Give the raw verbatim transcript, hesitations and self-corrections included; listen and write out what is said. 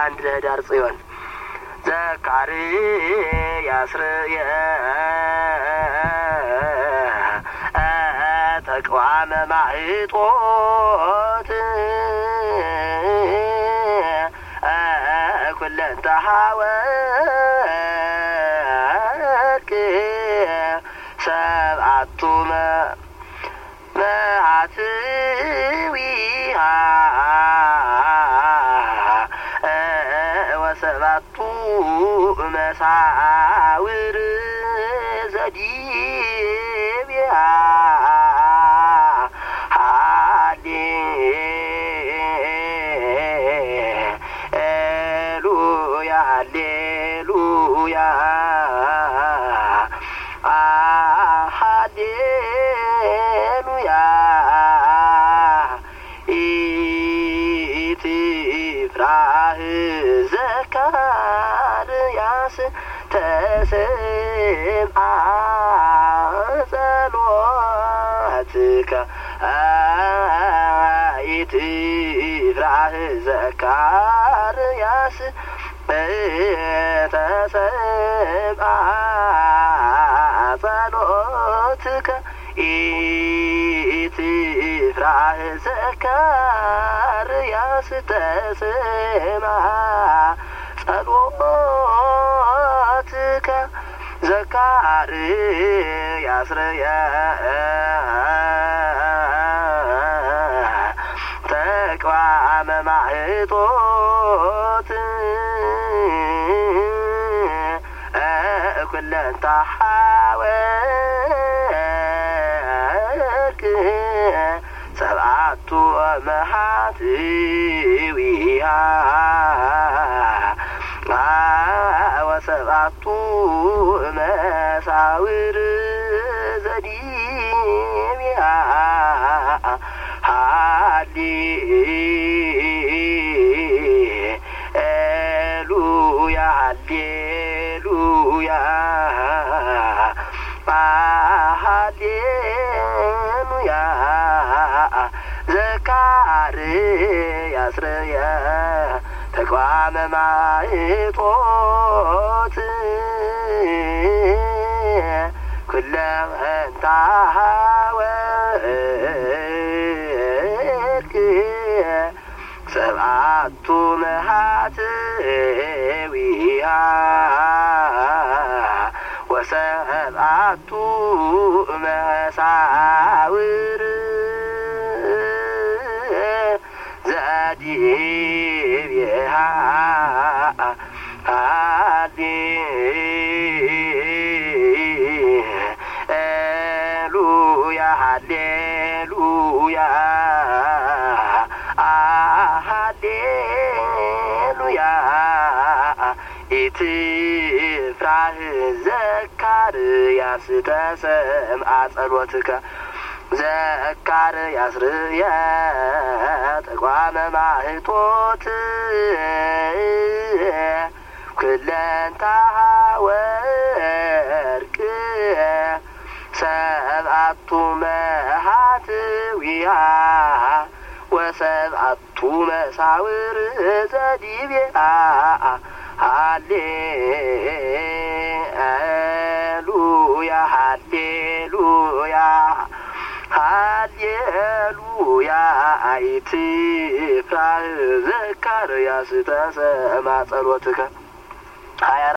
አንድ ለህዳር ጽዮን ዘካርያስ ርእየ ተቋመ ማዕጦት ኩለንተ ሐወርቅ ሰብዓቱ መዓትዊሃ ወሰብዓቱ መሳውር ዘዲብያ ሃሌሉያ ሃሌሉያ ኢትፍራህ ዘካርያስ ተሰምዐ ጸሎትከ ኢትፍራህ ዘካርያስ ተሰምዐ ጸሎትከ ኢትፍራህ ዘካርያስ ተሰምዐ ጸሎትከ ዘካርያስ ርእየ ተቋመ ማዕጦት ኩለንተ ሐወርቅ ሰብዓቱ መዓትዊሃ ወሰብዓቱ መሳውር ዘዲብያ ሃሌሉያ ሃሌሉያ ሃሌሉያ ዘካርያስ ርእየ ተቋመ ማዕጦት ኩለንተ ሐወርቅ ሰብዓቱ መዓትዊሃ ወሰብዓቱ መሳውር ዘዲብያ ሃሌሉያ ሃሌሉያ ሃሌሉያ ኢትፍራህ ዘካርያስ ተሰምዐ ጸሎትከ ዘካርያስ ርእየ ተቋመ ማዕጦት ኩለንተ ሐወርቅ ሰብዓቱ መዓትዊሃ ወሰብዓቱ መሳውር ዘዲብያ ሃሌሉያ ሃሌሉያ ሃሌሉያ ኢትፍራህ ዘካርያስ ተሰምዐ ጸሎትከ